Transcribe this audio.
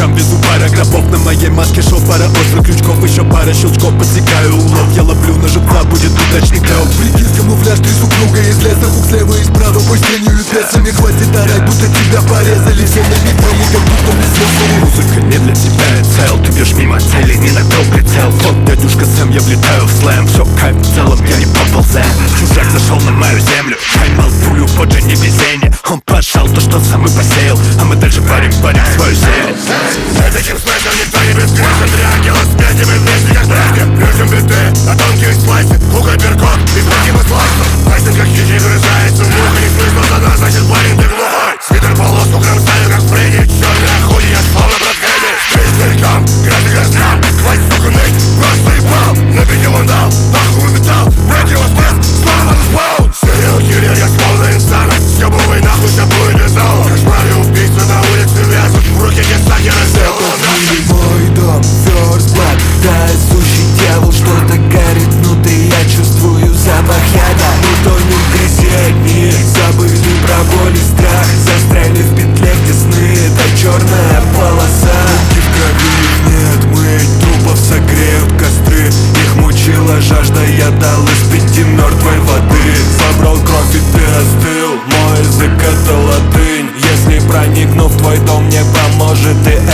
ночам везу пара гробов. На моей маске шоу, пара острых крючков, еще пара щелчков, подсекаю улов. Я ловлю на живца, будет удачный клёв. Прикинь, камуфляж, три супруга из леса, хук слева и справа, бой с тенью и бесами. Хватит орать, будто тебя порезали. Все на микрофоне, как будто не слышали. Музыка не для тебя, я цел. Ты бьешь мимо цели, не на то прицел. Вот дядюшка Сэм, я влетаю в слэм. Все кайф, в целом я не поползем. Чужак зашел на мою землю, поймал пулю, вот же не везение. Он пошел то, что сам и посеял, а мы дальше парим свою серию. Таким смыслом никто не бесконечен. Три ангела в смерти, мы вместе как братья. Режем биты на тонкие спайсы, лук, апперкот и сбоки мы слайсом. Пальцем как хищник грызается, муха не слышно за нас, значит парень ты глухой. Свитер полоску кромсаю, как Фредди. Черная хуй, я словно брат Хэдди. Жизнь целиком, грязный газнам. Хватит, сука, ныть, просто ебал. Набить его дал, нахуй металл. Брать его спец, снова на спаун. Сериал киллер, я словно инсана. Съебывай нахуй, вся будет без зала. Кошмар и убийства на улице вязут. В руке кисаки разделал. Мой дом, first blood, сущий дьявол, что-то горит внутри, я чувствую запах яда. Мы тонем в грязи, забыли про боль и страх, застряли в петле, где сны, это черная полоса. Руки в крови, их нет, мыть трупов согреют костры, их мучила жажда, я дал из 5 мертвой воды. Забрал кровь и ты остыл, мой язык это латынь. Если проникну в твой дом, не поможет и